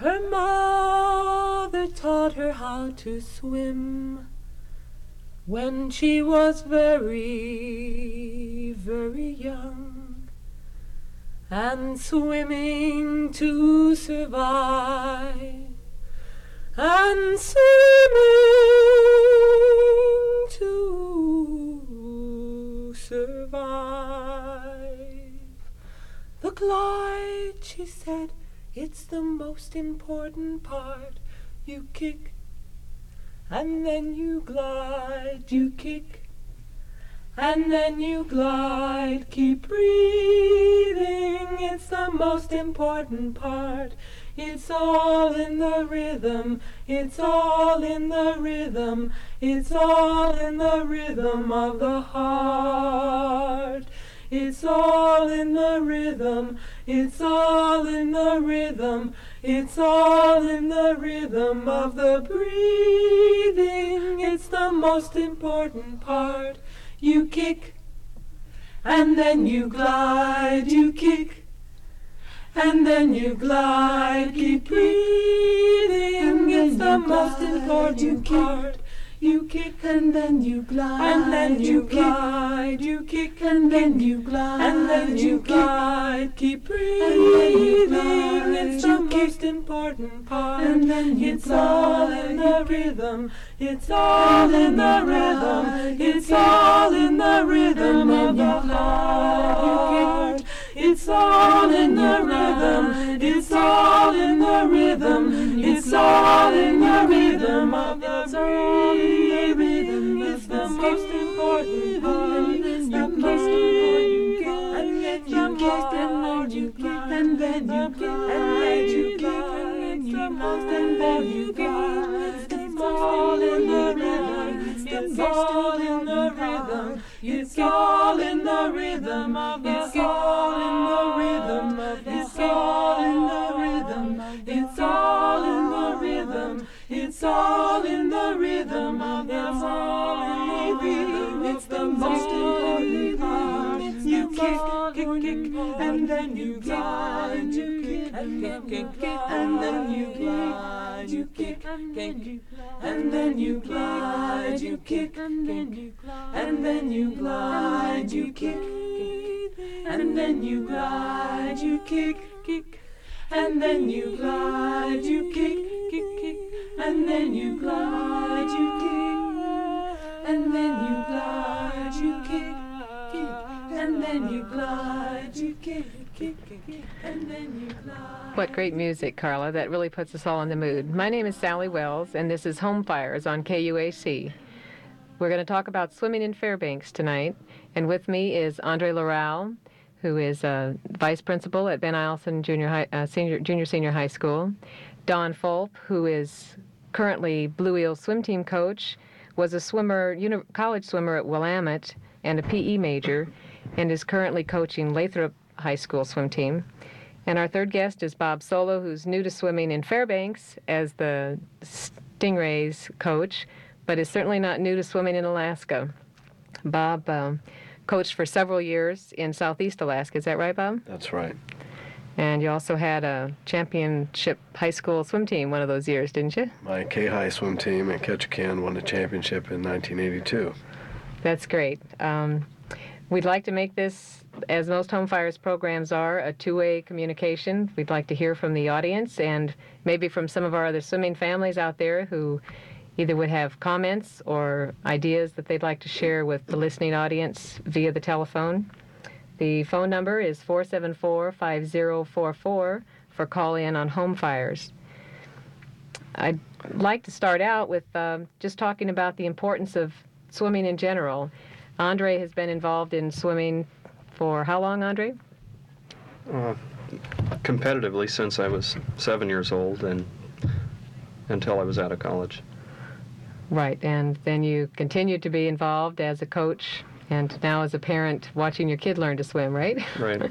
Her mother taught her how to swim when she was very, very young, and swimming to survive, and swimming to survive. The glide, she said, it's the most important part. You kick, and then you glide. You kick, and then you glide. Keep breathing, it's the most important part. It's all in the rhythm, it's all in the rhythm, it's all in the rhythm of the heart. It's all in the rhythm, it's all in the rhythm, it's all in the rhythm of the breathing. It's the most important part. You kick, and then you glide. You kick, and then you glide. Keep breathing, it's the most important part. You kick, and then you glide, and then you glide. You kick, and then you glide, and then you glide. Keep breathing, it's the most important part. And then it's all in the rhythm, it's all in the rhythm, it's all in the rhythm of the heart. It's all in the rhythm, it's all in the rhythm, it's all in the rhythm of the breathing. It's the most important part. It's the most important part. And then you kick, and then you kick, and then you kick, and then you kick, and then you kick. It's all in the rhythm. It's all in the rhythm. It's all in the rhythm of the heart. It's all in the rhythm of the heart. It's all in the rhythm. It's all in the rhythm. It's all in the rhythm of the heart. It's the most important part. You kick, kick, kick, and then you glide. You kick, and kick, and then you glide. You kick, kick, and then you glide. You kick, and then you glide. You kick, and then you glide. You kick, kick, and then you glide. You kick, kick, and then you glide. You kick, and then you glide. You kick, and then you glide. You kick, and then you glide. What great music, Carla. That really puts us all in the mood. My name is Sally Wells, and this is Home Fires on KUAC. We're going to talk about swimming in Fairbanks tonight, and with me is Andre Laurel, who is vice principal at Ben Eielson Junior High School. Don Fulp, who is currently Blue Eel swim team coach, was a swimmer, college swimmer at Willamette and a PE major, and is currently coaching Lathrop High School swim team. And our third guest is Bob Solo, who's new to swimming in Fairbanks as the Stingrays coach, but is certainly not new to swimming in Alaska. Bob coached for several years in Southeast Alaska. Is that right, Bob? That's right. And you also had a championship high school swim team one of those years, didn't you? My K-High swim team in Ketchikan won the championship in 1982. That's great. We'd like to make this, as most Home Fires programs are, a two-way communication. We'd like to hear from the audience and maybe from some of our other swimming families out there who either would have comments or ideas that they'd like to share with the listening audience via the telephone. The phone number is 474-5044 for call-in on Home Fires. I'd like to start out with just talking about the importance of swimming in general. Andre has been involved in swimming for how long, Andre? Competitively since I was 7 years old and until I was out of college. Right, and then you continued to be involved as a coach and now as a parent watching your kid learn to swim, right? Right.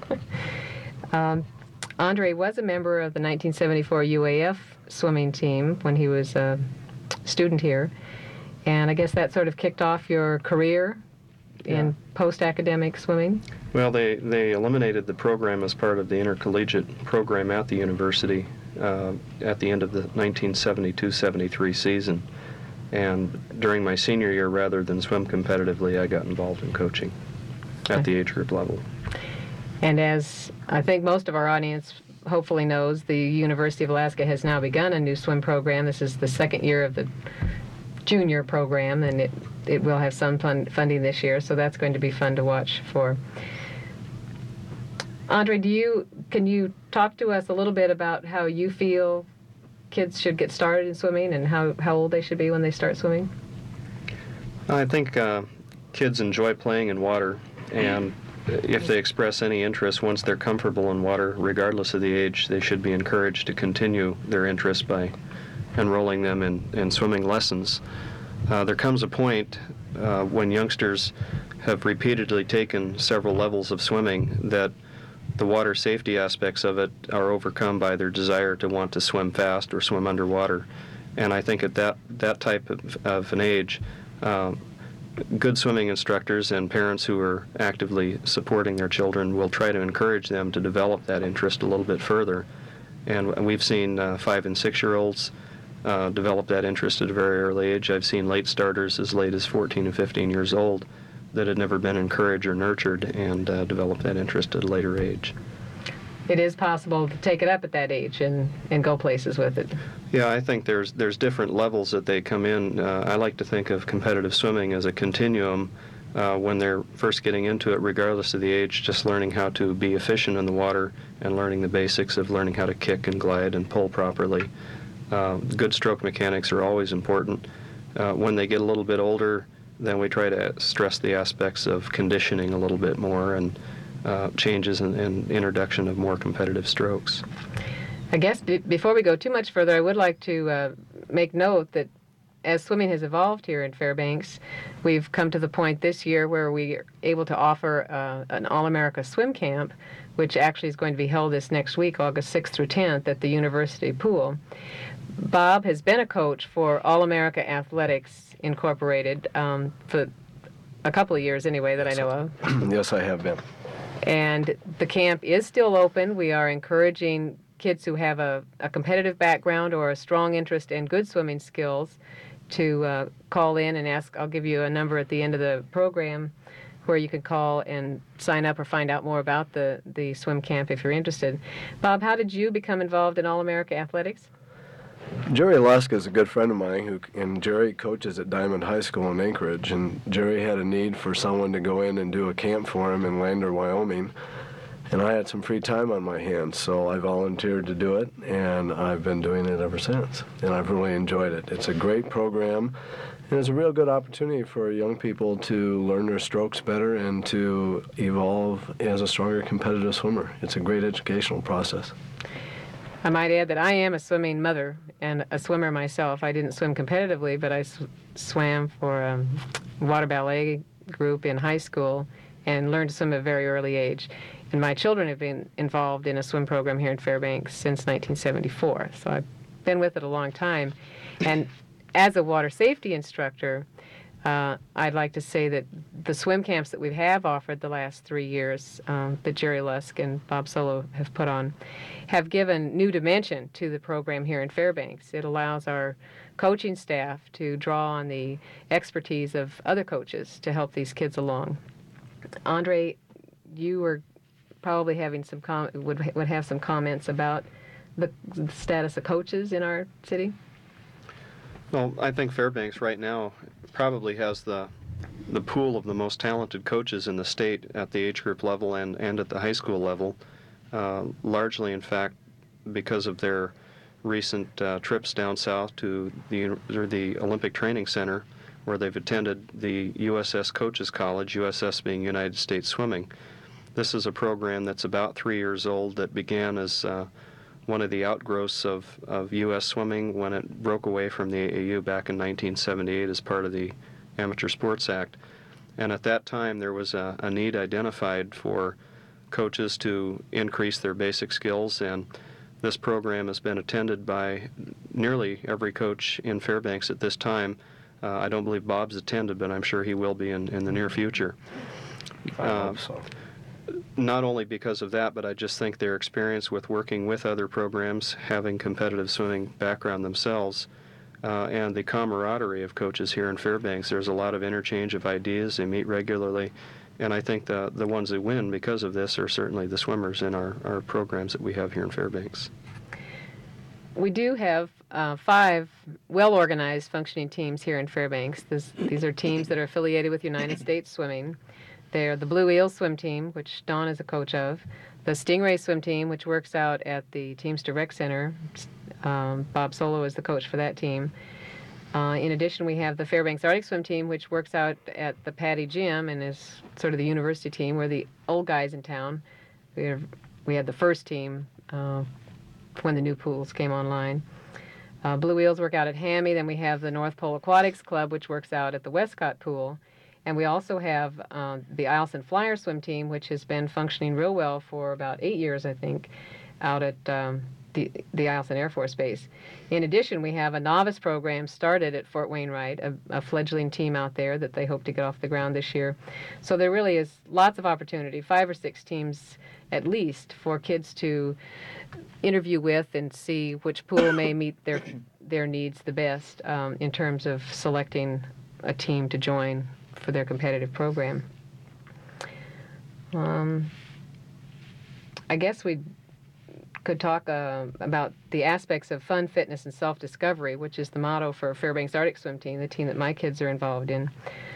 Andre was a member of the 1974 UAF swimming team when he was a student here, and I guess that sort of kicked off your career in post-academic swimming? Well, they eliminated the program as part of the intercollegiate program at the university at the end of the 1972-73 season. And during my senior year, rather than swim competitively, I got involved in coaching at the age group level. And as I think most of our audience hopefully knows, the University of Alaska has now begun a new swim program. This is the second year of the junior program, and it will have some funding this year, so that's going to be fun to watch for. Andre, can you talk to us a little bit about how you feel kids should get started in swimming and how old they should be when they start swimming? I think kids enjoy playing in water, and if they express any interest once they're comfortable in water, regardless of the age, they should be encouraged to continue their interest by enrolling them in swimming lessons. There comes a point when youngsters have repeatedly taken several levels of swimming that the water safety aspects of it are overcome by their desire to want to swim fast or swim underwater. And I think at that type of an age, good swimming instructors and parents who are actively supporting their children will try to encourage them to develop that interest a little bit further. And we've seen 5 and 6-year-olds develop that interest at a very early age. I've seen late starters as late as 14 and 15 years old that had never been encouraged or nurtured and develop that interest at a later age. It is possible to take it up at that age and go places with it. Yeah, I think there's different levels that they come in. I like to think of competitive swimming as a continuum. When they're first getting into it, regardless of the age, just learning how to be efficient in the water and learning the basics of learning how to kick and glide and pull properly. Good stroke mechanics are always important. When they get a little bit older, then we try to stress the aspects of conditioning a little bit more and changes and introduction of more competitive strokes. I guess before we go too much further, I would like to make note that as swimming has evolved here in Fairbanks, we've come to the point this year where we are able to offer an All-America Swim Camp, which actually is going to be held this next week, August 6th through 10th, at the University Pool. Bob has been a coach for All-America Athletics Incorporated for a couple of years anyway that I know of. Yes, I have been. And the camp is still open. We are encouraging kids who have a competitive background or a strong interest in good swimming skills to call in and ask. I'll give you a number at the end of the program where you can call and sign up or find out more about the swim camp if you're interested. Bob, how did you become involved in All-America Athletics? Jerry Lusk is a good friend of mine, and Jerry coaches at Diamond High School in Anchorage, and Jerry had a need for someone to go in and do a camp for him in Lander, Wyoming, and I had some free time on my hands, so I volunteered to do it, and I've been doing it ever since, and I've really enjoyed it. It's a great program, and it's a real good opportunity for young people to learn their strokes better and to evolve as a stronger competitive swimmer. It's a great educational process. I might add that I am a swimming mother and a swimmer myself. I didn't swim competitively, but I swam for a water ballet group in high school and learned to swim at a very early age. And my children have been involved in a swim program here in Fairbanks since 1974, so I've been with it a long time. And as a water safety instructor, I'd like to say that the swim camps that we have offered the last 3 years, that Jerry Lusk and Bob Solo have put on, have given new dimension to the program here in Fairbanks. It allows our coaching staff to draw on the expertise of other coaches to help these kids along. Andre, you were probably having some would have some comments about the status of coaches in our city. Well, I think Fairbanks right now probably has the pool of the most talented coaches in the state at the age group level and at the high school level, largely, in fact, because of their recent trips down south to the Olympic Training Center, where they've attended the USS Coaches College, USS being United States Swimming. This is a program that's about 3 years old that began as one of the outgrowths of U.S. swimming when it broke away from the AAU back in 1978 as part of the Amateur Sports Act. And at that time, there was a need identified for coaches to increase their basic skills, and this program has been attended by nearly every coach in Fairbanks at this time. I don't believe Bob's attended, but I'm sure he will be in the near future. I hope so. not only because of that, but I just think their experience with working with other programs, having competitive swimming background themselves, and the camaraderie of coaches here in Fairbanks. There's a lot of interchange of ideas. They meet regularly. And I think the ones that win because of this are certainly the swimmers in our programs that we have here in Fairbanks. We do have 5 well-organized functioning teams here in Fairbanks. These are teams that are affiliated with United States Swimming. They're the Blue Eels swim team, which Dawn is a coach of, the Stingray swim team, which works out at the Teamster Rec Center. Bob Solo is the coach for that team. In addition, we have the Fairbanks Arctic swim team, which works out at the Patty Gym and is sort of the university team. We're the old guys in town. We had the first team when the new pools came online. Blue Eels work out at Hammy. Then we have the North Pole Aquatics Club, which works out at the Westcott Pool. And we also have the Eielson Flyer swim team, which has been functioning real well for about 8 years, I think, out at the Eielson Air Force Base. In addition, we have a novice program started at Fort Wainwright, a fledgling team out there that they hope to get off the ground this year. So there really is lots of opportunity, 5 or 6 teams at least, for kids to interview with and see which pool may meet their needs the best in terms of selecting a team to join for their competitive program. I guess we could talk about the aspects of fun, fitness, and self-discovery, which is the motto for Fairbanks Arctic Swim Team, the team that my kids are involved in.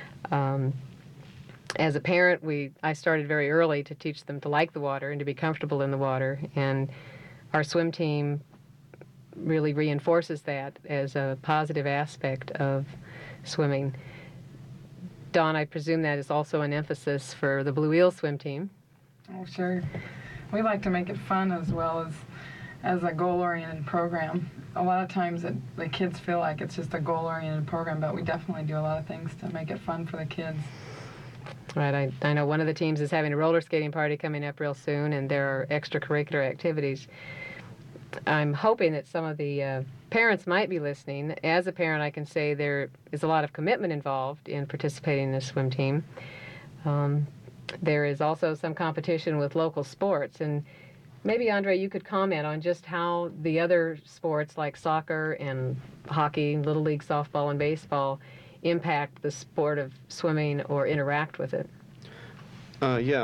As a parent, I started very early to teach them to like the water and to be comfortable in the water, and our swim team really reinforces that as a positive aspect of swimming. Dawn, I presume that is also an emphasis for the Blue Eel swim team. Oh, sure. We like to make it fun as well as a goal-oriented program. A lot of times the kids feel like it's just a goal-oriented program, but we definitely do a lot of things to make it fun for the kids. Right. I know one of the teams is having a roller skating party coming up real soon, and there are extracurricular activities. I'm hoping that some of the parents might be listening. As a parent, I can say there is a lot of commitment involved in participating in this swim team. There is also some competition with local sports, and maybe, Andre, you could comment on just how the other sports like soccer and hockey, Little League softball and baseball impact the sport of swimming or interact with it. Yeah.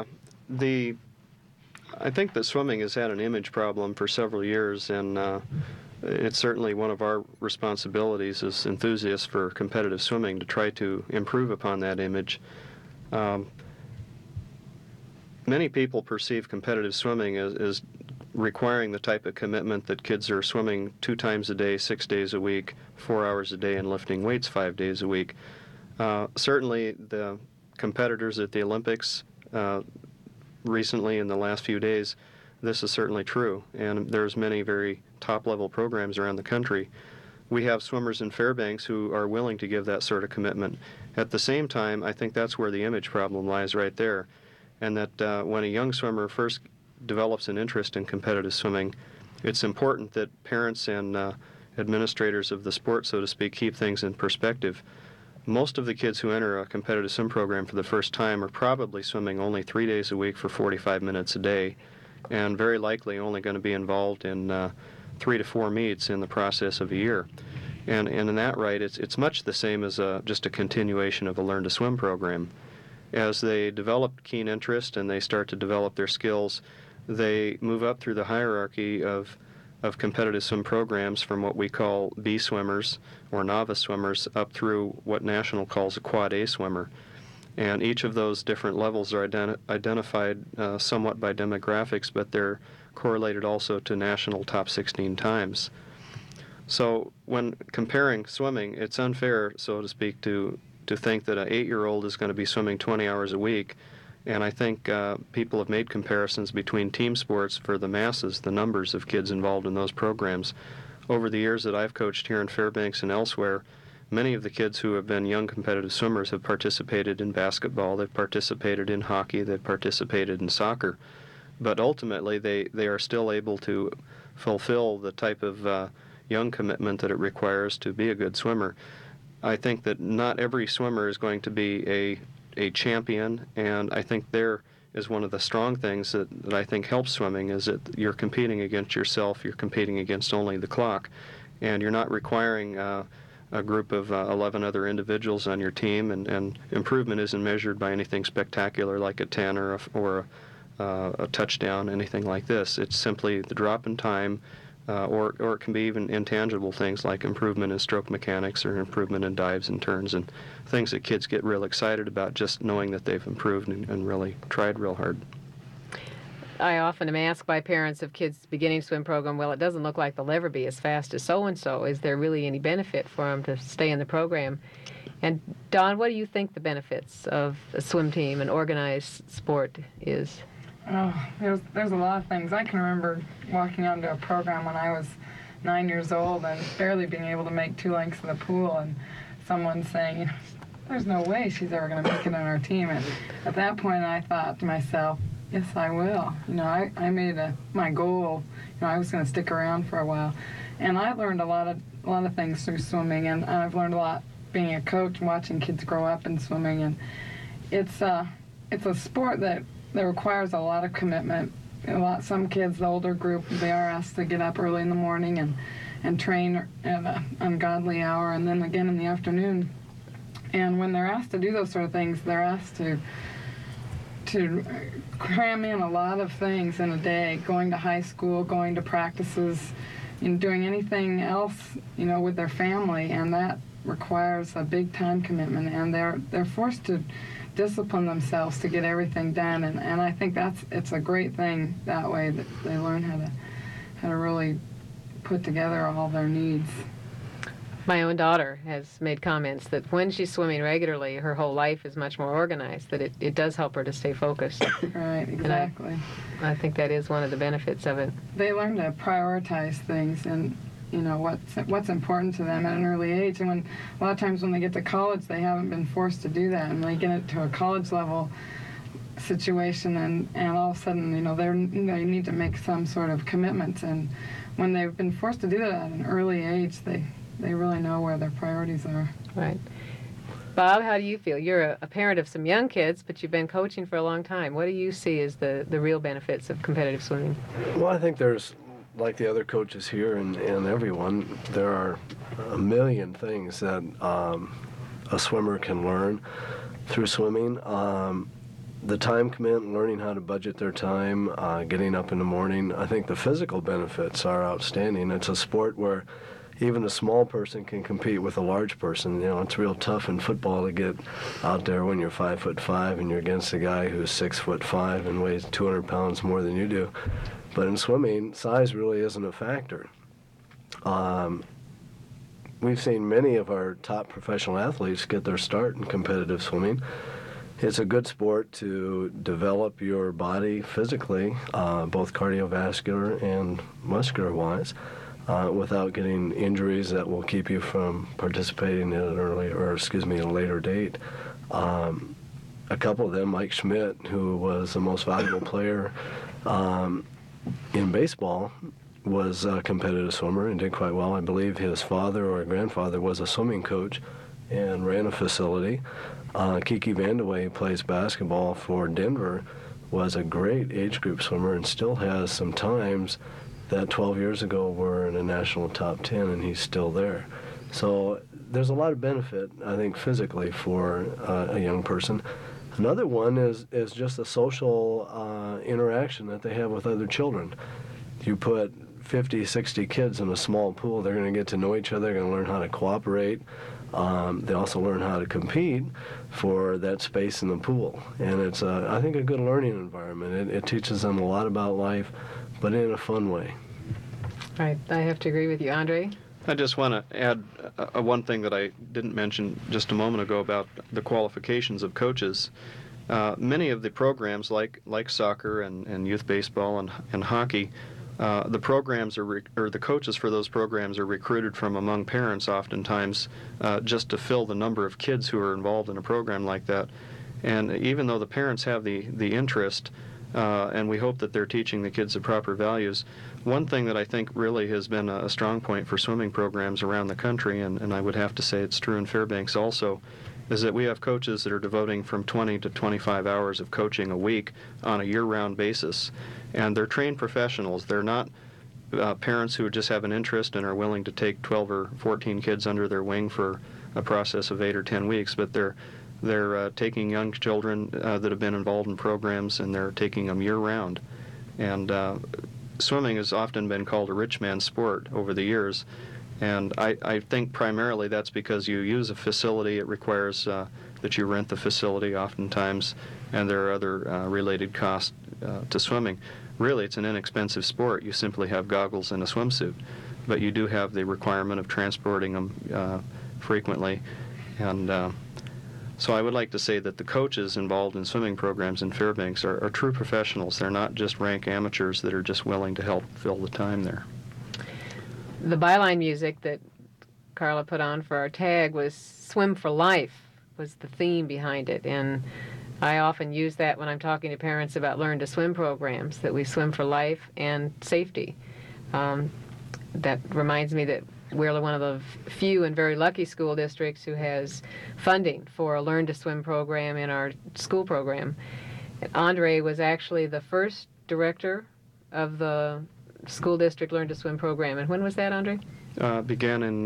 I think that swimming has had an image problem for several years, and it's certainly one of our responsibilities as enthusiasts for competitive swimming to try to improve upon that image. Many people perceive competitive swimming as requiring the type of commitment that kids are swimming 2 times a day, 6 days a week, 4 hours a day, and lifting weights 5 days a week. Certainly the competitors at the Olympics recently in the last few days, this is certainly true, and there's many very top-level programs around the country. We have swimmers in Fairbanks who are willing to give that sort of commitment. At the same time, I think that's where the image problem lies right there, and that when a young swimmer first develops an interest in competitive swimming, it's important that parents and administrators of the sport, so to speak, keep things in perspective. Most of the kids who enter a competitive swim program for the first time are probably swimming only 3 days a week for 45 minutes a day, and very likely only going to be involved in 3 to 4 meets in the process of a year. And in that right, it's much the same as just a continuation of a Learn to Swim program. As they develop keen interest and they start to develop their skills, they move up through the hierarchy of competitive swim programs from what we call B swimmers or novice swimmers up through what National calls a Quad A swimmer. And each of those different levels are identified somewhat by demographics, but they're correlated also to national top 16 times. So when comparing swimming, it's unfair, so to speak, to think that an 8-year-old is going to be swimming 20 hours a week. And I think people have made comparisons between team sports for the masses, the numbers of kids involved in those programs. Over the years that I've coached here in Fairbanks and elsewhere, many of the kids who have been young competitive swimmers have participated in basketball, they've participated in hockey, they've participated in soccer. But ultimately, they are still able to fulfill the type of young commitment that it requires to be a good swimmer. I think that not every swimmer is going to be a champion, and I think there is one of the strong things that I think helps swimming, is that you're competing against yourself, you're competing against only the clock, and you're not requiring a group of 11 other individuals on your team, and improvement isn't measured by anything spectacular like a 10 or a touchdown, anything like this. It's simply the drop in time, or it can be even intangible things like improvement in stroke mechanics or improvement in dives and turns, and things that kids get real excited about just knowing that they've improved and really tried real hard. I often am asked by parents of kids beginning swim program, well, it doesn't look like they'll ever be as fast as so-and-so. Is there really any benefit for them to stay in the program? And Don, what do you think the benefits of a swim team, an organized sport, is? Oh, there's a lot of things. I can remember walking onto a program when I was 9 years old and barely being able to make 2 lengths of the pool, and someone saying, you know, there's no way she's ever going to make it on our team. And at that point, I thought to myself, yes, I will. You know, I made my goal. You know, I was going to stick around for a while, and I learned a lot of things through swimming, and I've learned a lot being a coach, watching kids grow up in swimming, and it's a sport that requires a lot of commitment. Some kids, the older group, they are asked to get up early in the morning and train at an ungodly hour, and then again in the afternoon. And when they're asked to do those sort of things, they're asked to cram in a lot of things in a day, going to high school, going to practices, doing anything else, with their family, and that requires a big time commitment, and they're forced to discipline themselves to get everything done, and I think it's a great thing that way, that they learn how to really put together all their needs. My own daughter has made comments that when she's swimming regularly, her whole life is much more organized, that it does help her to stay focused. Right, exactly. I think that is one of the benefits of it. They learn to prioritize things and what's important to them at an early age, and a lot of times when they get to college, they haven't been forced to do that, and they get it to a college level situation, and all of a sudden, they need to make some sort of commitment, and when they've been forced to do that at an early age, they really know where their priorities are. Right. Bob, how do you feel? You're a parent of some young kids, but you've been coaching for a long time. What do you see as the real benefits of competitive swimming? Well, I think there's, like the other coaches here and everyone, there are a million things that a swimmer can learn through swimming. The time commitment, learning how to budget their time, getting up in the morning. I think the physical benefits are outstanding. It's a sport where even a small person can compete with a large person. It's real tough in football to get out there when you're 5'5" and you're against a guy who's 6'5" and weighs 200 pounds more than you do. But in swimming, size really isn't a factor. We've seen many of our top professional athletes get their start in competitive swimming. It's a good sport to develop your body physically, both cardiovascular and muscular-wise, without getting injuries that will keep you from participating at a later date. A couple of them, Mike Schmidt, who was the most valuable player in baseball, was a competitive swimmer and did quite well. I believe his father or grandfather was a swimming coach and ran a facility. Kiki Vandeweghe, who plays basketball for Denver, was a great age group swimmer and still has some times that 12 years ago were in a national top 10, and he's still there. So there's a lot of benefit, I think, physically for a young person. Another one is just the social interaction that they have with other children. You put 50, 60 kids in a small pool, they're going to get to know each other, they're going to learn how to cooperate. They also learn how to compete for that space in the pool. And it's, I think, a good learning environment. It teaches them a lot about life, but in a fun way. Right. I have to agree with you. Andre? I just want to add one thing that I didn't mention just a moment ago about the qualifications of coaches. Many of the programs, like soccer and youth baseball and hockey, the programs or the coaches for those programs are recruited from among parents oftentimes, just to fill the number of kids who are involved in a program like that. And even though the parents have the interest, and we hope that they're teaching the kids the proper values, one thing that I think really has been a strong point for swimming programs around the country, and I would have to say it's true in Fairbanks also, is that we have coaches that are devoting from 20 to 25 hours of coaching a week on a year-round basis. And they're trained professionals. They're not parents who just have an interest and are willing to take 12 or 14 kids under their wing for a process of 8 or 10 weeks, but they're taking young children that have been involved in programs, and they're taking them year-round. And swimming has often been called a rich man's sport over the years, and I think primarily that's because you use a facility. It requires that you rent the facility oftentimes, and there are other related costs to swimming. Really, it's an inexpensive sport. You simply have goggles and a swimsuit, but you do have the requirement of transporting them frequently. And so I would like to say that the coaches involved in swimming programs in Fairbanks are true professionals. They're not just rank amateurs that are just willing to help fill the time there. The byline music that Carla put on for our tag was Swim for Life, was the theme behind it. And I often use that when I'm talking to parents about learn to swim programs, that we swim for life and safety. That reminds me that we're one of the few and very lucky school districts who has funding for a learn to swim program in our school program. Andre was actually the first director of the school district learn to swim program. And when was that, Andre? Began in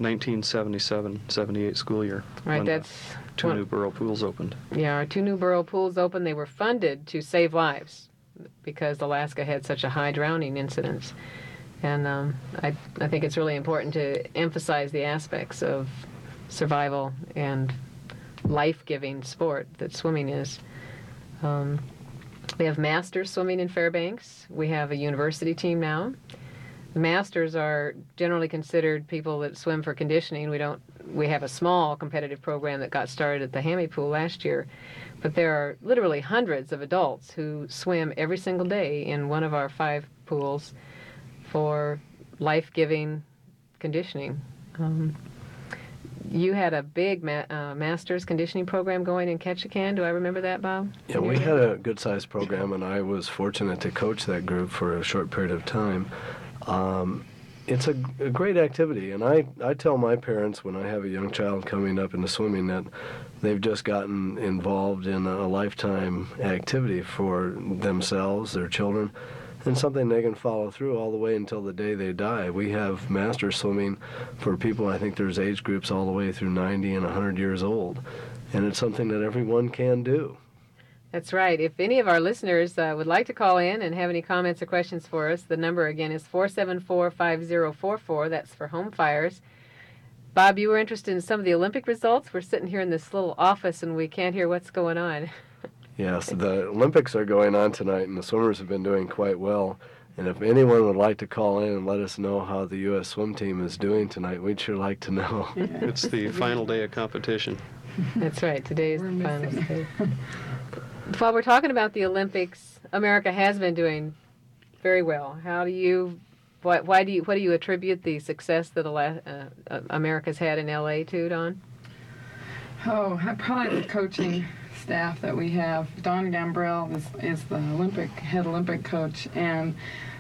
1977-78 school year. Right, when that's two new borough pools opened. Yeah, our 2 new borough pools opened. They were funded to save lives because Alaska had such a high drowning incidence. And I think it's really important to emphasize the aspects of survival and life-giving sport that swimming is. We have masters swimming in Fairbanks. We have a university team now. The masters are generally considered people that swim for conditioning. We have a small competitive program that got started at the Hammy Pool last year, but there are literally hundreds of adults who swim every single day in one of our 5 pools for life-giving conditioning. You had a big master's conditioning program going in Ketchikan. Do I remember that, Bob? Yeah, we had a good-sized program, and I was fortunate to coach that group for a short period of time. It's a great activity, and I tell my parents when I have a young child coming up into swimming that they've just gotten involved in a lifetime activity for themselves, their children, and something they can follow through all the way until the day they die. We have master swimming for people, I think there's age groups all the way through 90 and 100 years old, and it's something that everyone can do. That's right. If any of our listeners would like to call in and have any comments or questions for us, the number again is 474-5044. That's for Home Fires. Bob, you were interested in some of the Olympic results? We're sitting here in this little office and we can't hear what's going on. Yes, the Olympics are going on tonight, and the swimmers have been doing quite well. And if anyone would like to call in and let us know how the U.S. swim team is doing tonight, we'd sure like to know. It's the final day of competition. That's right. Today is the final day. While we're talking about the Olympics, America has been doing very well. What do you attribute the success that America's had in LA to, Don? Oh, probably the coaching staff that we have. Don Gambrell is the head Olympic coach, and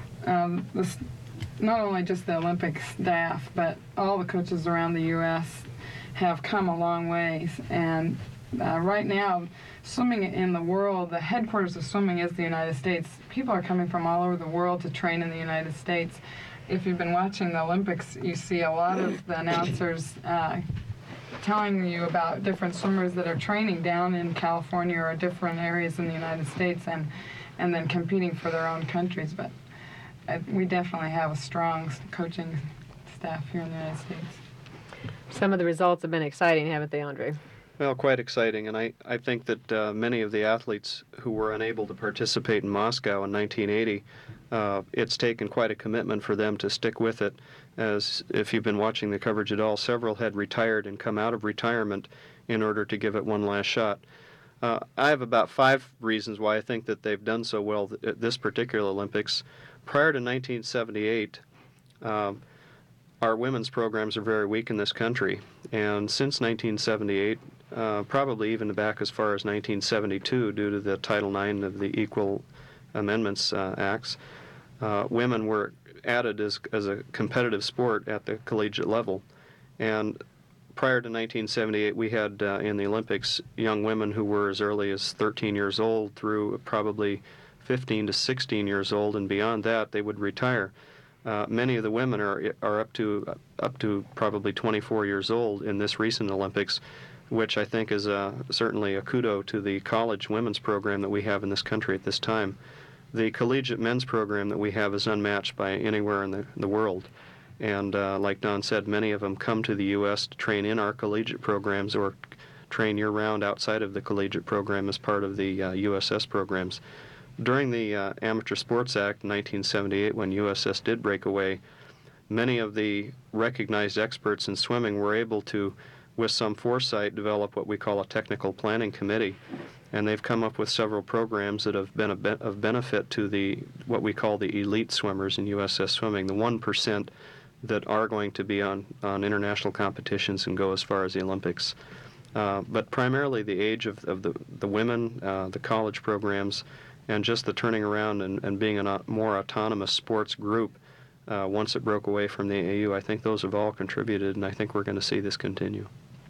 not only just the Olympic staff, but all the coaches around the U.S. have come a long ways. And right now, swimming in the world, the headquarters of swimming is the United States. People are coming from all over the world to train in the United States. If you've been watching the Olympics, you see a lot of the announcers telling you about different swimmers that are training down in California or different areas in the United States and then competing for their own countries. But we definitely have a strong coaching staff here in the United States. Some of the results have been exciting, haven't they, Andre? Well, quite exciting, and I think that many of the athletes who were unable to participate in Moscow in 1980, it's taken quite a commitment for them to stick with it, as if you've been watching the coverage at all, several had retired and come out of retirement in order to give it one last shot. I have about 5 reasons why I think that they've done so well at this particular Olympics. Prior to 1978, our women's programs are very weak in this country, and since 1978, probably even back as far as 1972, due to the Title IX of the Equal Amendments Acts, women were added as a competitive sport at the collegiate level. And prior to 1978, we had in the Olympics young women who were as early as 13 years old through probably 15 to 16 years old, and beyond that they would retire. Many of the women are up to probably 24 years old in this recent Olympics, which I think is certainly a kudo to the college women's program that we have in this country at this time. The collegiate men's program that we have is unmatched by anywhere in the world. And like Don said, many of them come to the U.S. to train in our collegiate programs or train year-round outside of the collegiate program as part of the USS programs. During the Amateur Sports Act in 1978, when USS did break away, many of the recognized experts in swimming were able to, with some foresight, develop what we call a technical planning committee. And they've come up with several programs that have been of benefit to what we call the elite swimmers in USS swimming, the 1% that are going to be on international competitions and go as far as the Olympics. But primarily the age of the women, the college programs, and just the turning around and being a more autonomous sports group once it broke away from the AU, I think those have all contributed, and I think we're going to see this continue.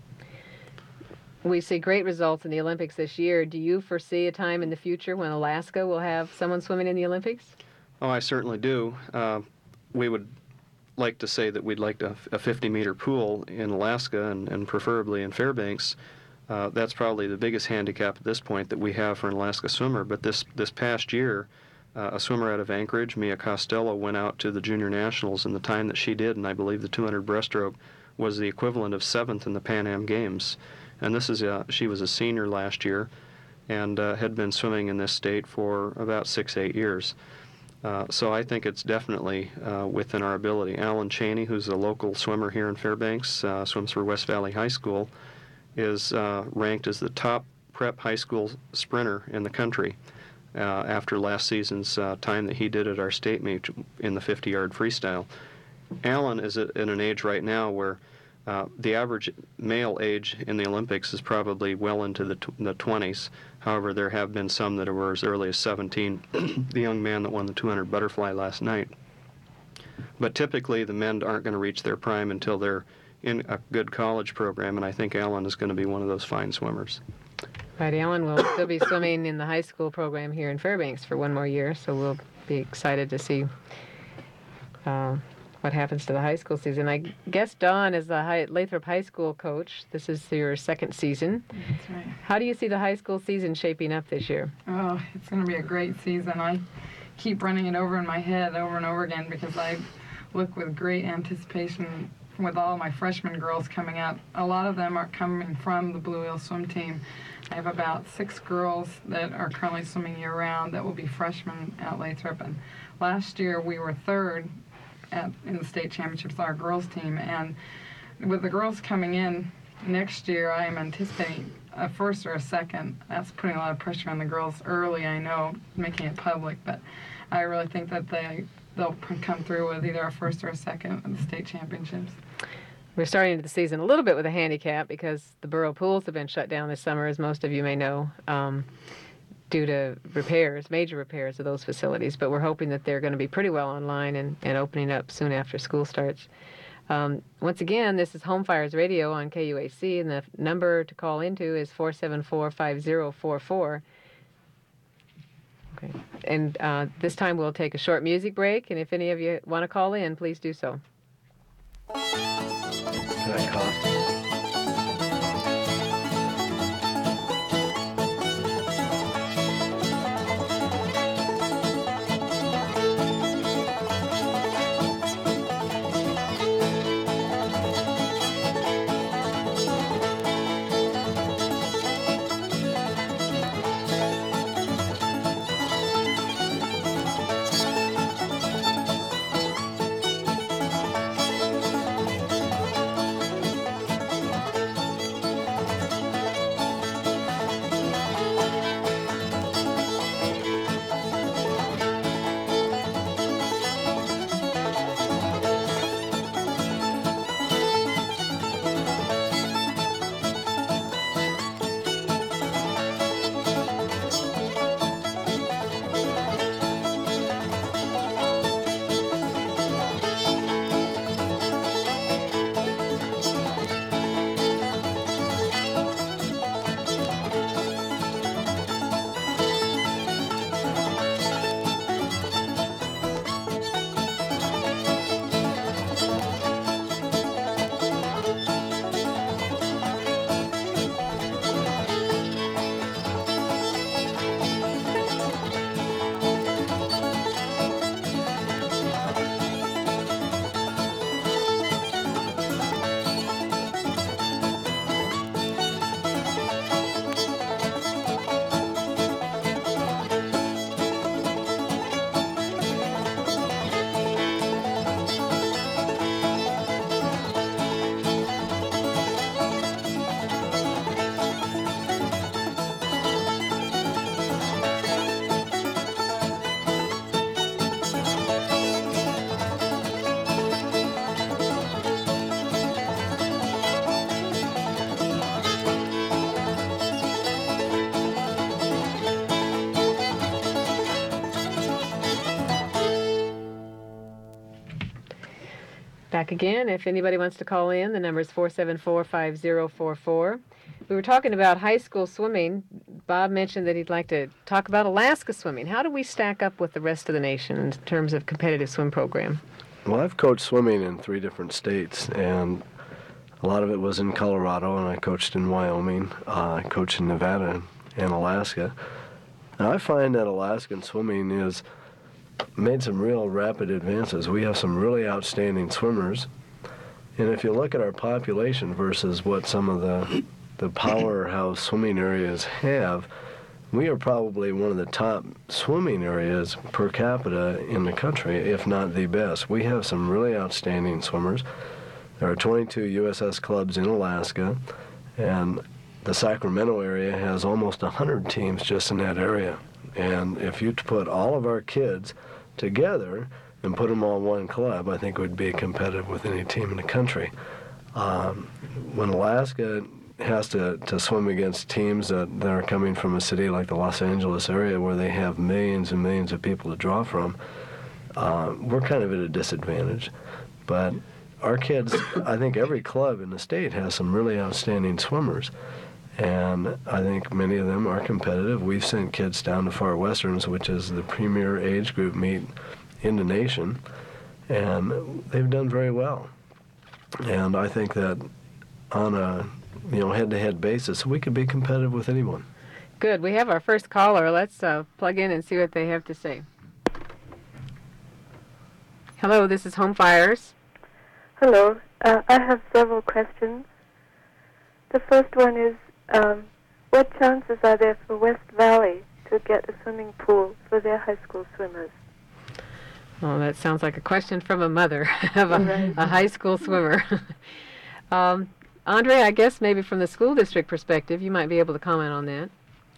We see great results in the Olympics this year. Do you foresee a time in the future when Alaska will have someone swimming in the Olympics? Oh, I certainly do. We would like to say that we'd like a 50-meter pool in Alaska and preferably in Fairbanks. That's probably the biggest handicap at this point that we have for an Alaska swimmer. But this past year, a swimmer out of Anchorage, Mia Costello, went out to the Junior Nationals, and the time that she did, and I believe the 200 breaststroke, was the equivalent of 7th in the Pan Am Games. And she was a senior last year and had been swimming in this state for about 6-8 years. So I think it's definitely within our ability. Alan Cheney, who's a local swimmer here in Fairbanks, swims for West Valley High School, is ranked as the top prep high school sprinter in the country after last season's time that he did at our state meet in the 50-yard freestyle. Alan is at an age right now where the average male age in the Olympics is probably well into the 20s. However, there have been some that were as early as 17, the young man that won the 200 butterfly last night. But typically, the men aren't going to reach their prime until they're in a good college program, and I think Alan is going to be one of those fine swimmers. Right, Alan will still be swimming in the high school program here in Fairbanks for one more year, so we'll be excited to see what happens to the high school season. I guess Dawn is the Lathrop High School coach. This is your second season. That's right. How do you see the high school season shaping up this year? Oh, it's going to be a great season. I keep running it over in my head over and over again because I look with great anticipation with all my freshman girls coming out. A lot of them are coming from the Blue Whale swim team. I have about 6 girls that are currently swimming year-round that will be freshmen at Lathrop. And last year we were third in the state championships, our girls team. And with the girls coming in next year, I am anticipating a first or a second. That's putting a lot of pressure on the girls early, I know, making it public. But I really think that they'll come through with either a first or a second in the state championships. We're starting the season a little bit with a handicap because the borough pools have been shut down this summer, as most of you may know, due to major repairs of those facilities. But we're hoping that they're going to be pretty well online and opening up soon after school starts. Once again, this is Home Fires Radio on KUAC, and the number to call into is 474-5044. Okay. And this time we'll take a short music break, and if any of you want to call in, please do so. Can I cough? Back again. If anybody wants to call in, the number is 474-5044. We were talking about high school swimming. Bob mentioned that he'd like to talk about Alaska swimming. How do we stack up with the rest of the nation in terms of competitive swim program? Well, I've coached swimming in 3 different states, and a lot of it was in Colorado, and I coached in Wyoming. I coached in Nevada and Alaska. And I find that Alaskan swimming has made some real rapid advances. We have some really outstanding swimmers. And if you look at our population versus what some of the powerhouse swimming areas have, we are probably one of the top swimming areas per capita in the country, if not the best. We have some really outstanding swimmers. There are 22 USS clubs in Alaska, and the Sacramento area has almost 100 teams just in that area. And if you put all of our kids together and put them all in one club, I think would be competitive with any team in the country. When Alaska has to swim against teams that are coming from a city like the Los Angeles area where they have millions and millions of people to draw from, we're kind of at a disadvantage. But our kids, I think every club in the state has some really outstanding swimmers. And I think many of them are competitive. We've sent kids down to Far Westerns, which is the premier age group meet in the nation, and they've done very well. And I think that on a head-to-head basis, we could be competitive with anyone. Good. We have our first caller. Let's plug in and see what they have to say. Hello, this is Home Fires. Hello. I have several questions. The first one is, what chances are there for West Valley to get a swimming pool for their high school swimmers? Oh, that sounds like a question from a mother of a high school swimmer. Andre, I guess maybe from the school district perspective, you might be able to comment on that.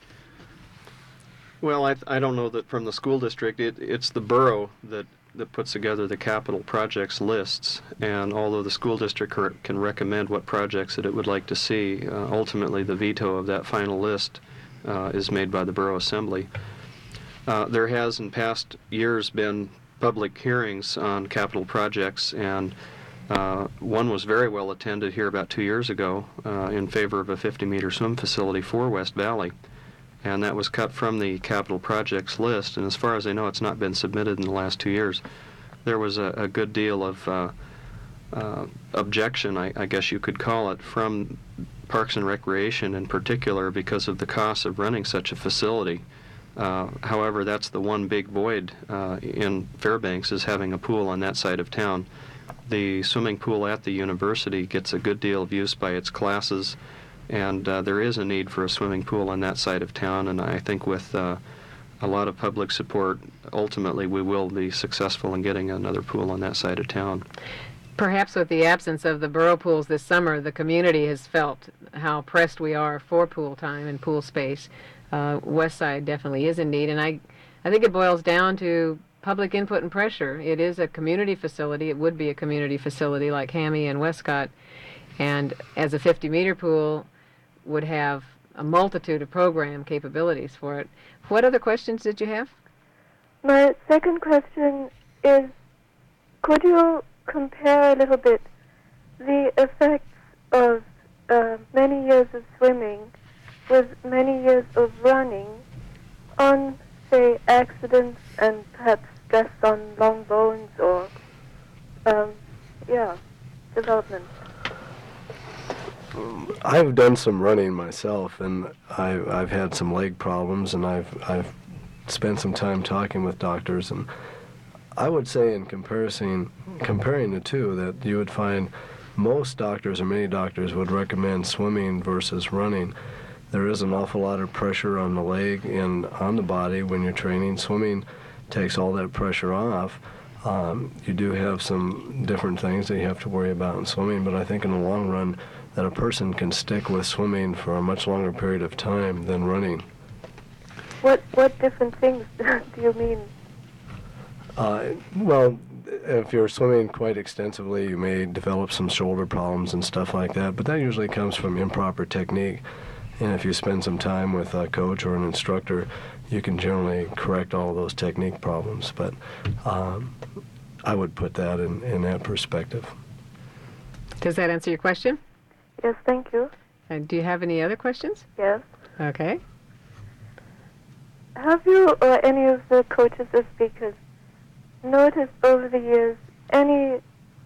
Well, I don't know that from the school district. It's the borough that puts together the capital projects lists, and although the school district can recommend what projects that it would like to see, ultimately the veto of that final list is made by the Borough Assembly. There has in past years been public hearings on capital projects, and one was very well attended here about 2 years ago in favor of a 50-meter swim facility for West Valley. And that was cut from the capital projects list, and as far as I know, it's not been submitted in the last 2 years. There was a good deal of objection, I guess you could call it, from Parks and Recreation in particular because of the cost of running such a facility. However, that's the one big void in Fairbanks, is having a pool on that side of town. The swimming pool at the university gets a good deal of use by its classes, and there is a need for a swimming pool on that side of town, and I think with a lot of public support, ultimately we will be successful in getting another pool on that side of town. Perhaps with the absence of the borough pools this summer, the community has felt how pressed we are for pool time and pool space. West Side definitely is in need, and I think it boils down to public input and pressure. It is a community facility. It would be a community facility like Hammy and Westcott, and as a 50-meter pool would have a multitude of program capabilities for it. What other questions did you have? My second question is, could you compare a little bit the effects of many years of swimming with many years of running on, say, accidents and perhaps stress on long bones or, development? I've done some running myself, and I've had some leg problems, and I've spent some time talking with doctors, and I would say in comparing the two, that you would find most doctors, or many doctors, would recommend swimming versus running. There is an awful lot of pressure on the leg and on the body when you're training. Swimming takes all that pressure off. You do have some different things that you have to worry about in swimming, but I think in the long run that a person can stick with swimming for a much longer period of time than running. What different things do you mean? Well, if you're swimming quite extensively, you may develop some shoulder problems and stuff like that, but that usually comes from improper technique. And if you spend some time with a coach or an instructor, you can generally correct all of those technique problems. But I would put that in that perspective. Does that answer your question? Yes, thank you. And do you have any other questions? Yes. Okay. Have you or any of the coaches or speakers noticed over the years any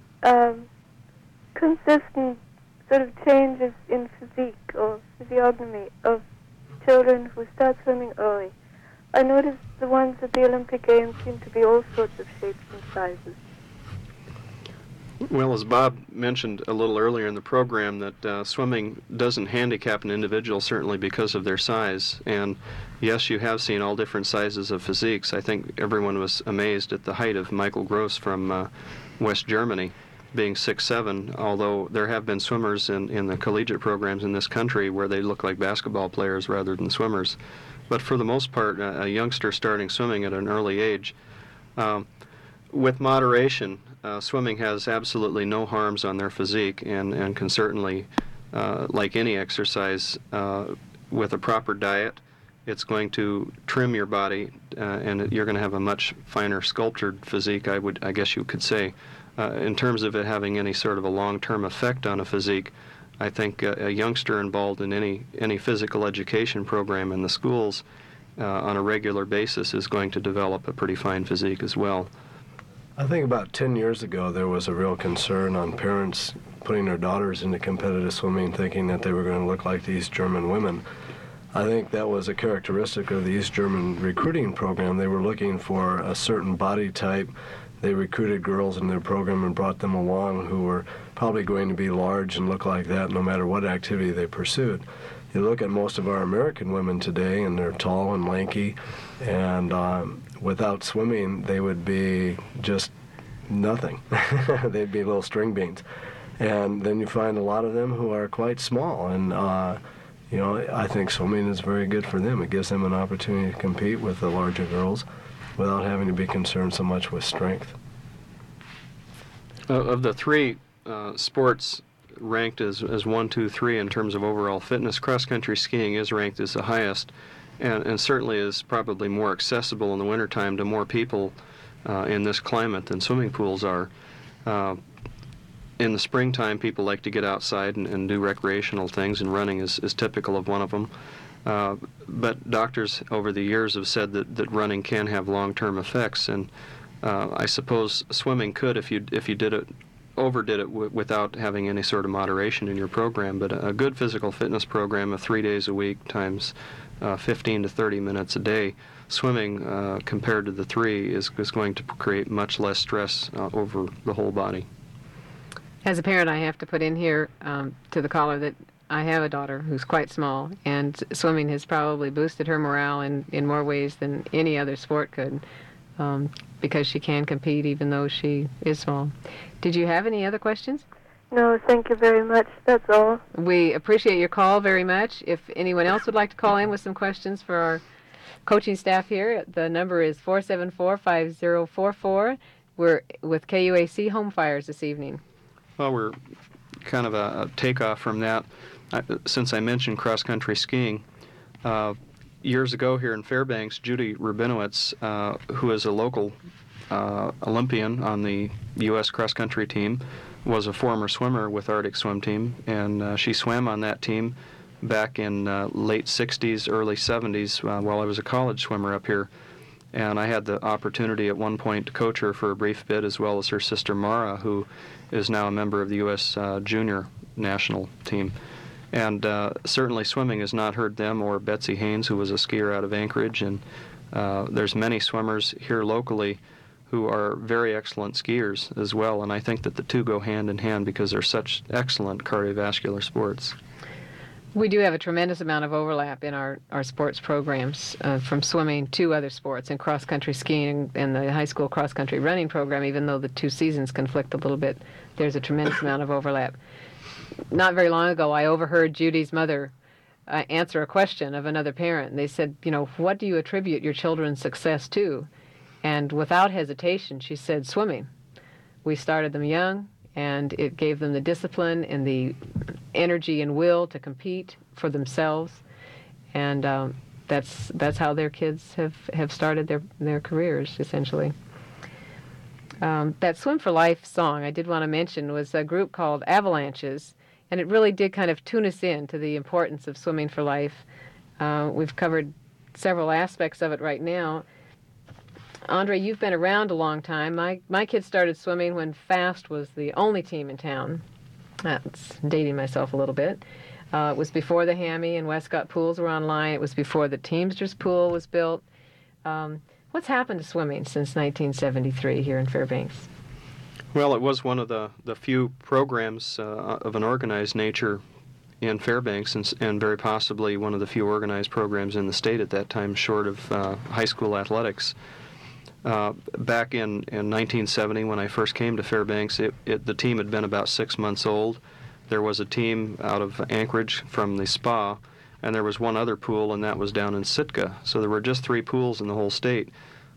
consistent sort of changes in physique or physiognomy of children who start swimming early? I noticed the ones at the Olympic Games seem to be all sorts of shapes and sizes. Well, as Bob mentioned a little earlier in the program, that swimming doesn't handicap an individual certainly because of their size. And yes, you have seen all different sizes of physiques. I think everyone was amazed at the height of Michael Gross from West Germany, being 6'7", although there have been swimmers in the collegiate programs in this country where they look like basketball players rather than swimmers. But for the most part, a youngster starting swimming at an early age, with moderation, swimming has absolutely no harms on their physique and can certainly, like any exercise, with a proper diet, it's going to trim your body and you're going to have a much finer sculptured physique, I guess you could say. In terms of it having any sort of a long-term effect on a physique, I think a youngster involved in any physical education program in the schools on a regular basis is going to develop a pretty fine physique as well. I think about 10 years ago there was a real concern on parents putting their daughters into competitive swimming thinking that they were going to look like the East German women. I think that was a characteristic of the East German recruiting program. They were looking for a certain body type. They recruited girls in their program and brought them along who were probably going to be large and look like that no matter what activity they pursued. You look at most of our American women today and they're tall and lanky, and without swimming they would be just nothing. They'd be little string beans. And then you find a lot of them who are quite small, and I think swimming is very good for them. It gives them an opportunity to compete with the larger girls without having to be concerned so much with strength. Of the three sports ranked as 1, 2, 3 in terms of overall fitness, cross-country skiing is ranked as the highest, and certainly is probably more accessible in the wintertime to more people in this climate than swimming pools are. In the springtime, people like to get outside and do recreational things, and running is typical of one of them. But doctors over the years have said that running can have long-term effects, and I suppose swimming could if you overdid it without having any sort of moderation in your program. But a good physical fitness program of 3 days a week times 15 to 30 minutes a day, swimming compared to the three is going to create much less stress over the whole body. As a parent, I have to put in here to the caller that I have a daughter who's quite small, and swimming has probably boosted her morale in more ways than any other sport could, because she can compete even though she is small. Did you have any other questions? No, thank you very much. That's all. We appreciate your call very much. If anyone else would like to call in with some questions for our coaching staff here, the number is 474-5044. We're with KUAC Home Fires this evening. Well, we're kind of a takeoff from that. Since I mentioned cross-country skiing, years ago here in Fairbanks, Judy Rabinowitz, who is a local Olympian on the U.S. cross-country team, was a former swimmer with Arctic Swim Team, and she swam on that team back in late 60s, early 70s while I was a college swimmer up here. And I had the opportunity at one point to coach her for a brief bit, as well as her sister Mara, who is now a member of the U.S. Junior National Team. And certainly swimming has not hurt them or Betsy Haynes, who was a skier out of Anchorage. And there's many swimmers here locally who are very excellent skiers as well. And I think that the two go hand in hand because they're such excellent cardiovascular sports. We do have a tremendous amount of overlap in our sports programs, from swimming to other sports, and cross-country skiing and the high school cross-country running program. Even though the two seasons conflict a little bit, there's a tremendous amount of overlap. Not very long ago, I overheard Judy's mother answer a question of another parent. They said, what do you attribute your children's success to? And without hesitation, she said, swimming. We started them young, and it gave them the discipline and the energy and will to compete for themselves, and that's how their kids have started their careers, essentially. That Swim for Life song I did want to mention was a group called Avalanches, and it really did kind of tune us in to the importance of swimming for life. We've covered several aspects of it right now. Andre, you've been around a long time. My kids started swimming when FAST was the only team in town. That's dating myself a little bit. It was before the Hammy and Westcott pools were online. It was before the Teamsters pool was built. What's happened to swimming since 1973 here in Fairbanks? Well, it was one of the few programs of an organized nature in Fairbanks, and very possibly one of the few organized programs in the state at that time, short of high school athletics. Back in 1970, when I first came to Fairbanks, the team had been about 6 months old. There was a team out of Anchorage from the spa, and there was one other pool, and that was down in Sitka. So there were just 3 pools in the whole state.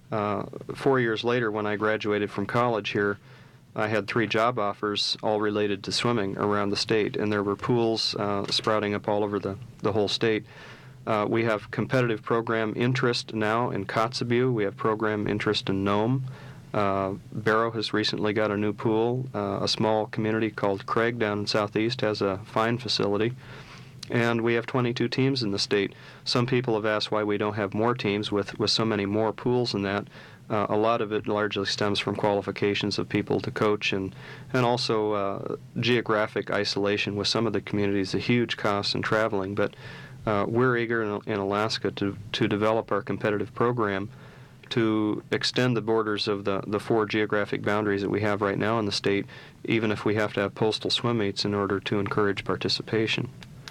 4 years later, when I graduated from college here, I had 3 job offers, all related to swimming around the state, and there were pools sprouting up all over the whole state. We have competitive program interest now in Kotzebue. We have program interest in Nome. Barrow has recently got a new pool. A small community called Craig down in southeast has a fine facility. And we have 22 teams in the state. Some people have asked why we don't have more teams with so many more pools than that. A lot of it largely stems from qualifications of people to coach, and also geographic isolation with some of the communities, a huge cost in traveling. But we're eager in Alaska to develop our competitive program to extend the borders of the 4 geographic boundaries that we have right now in the state, even if we have to have postal swim meets in order to encourage participation.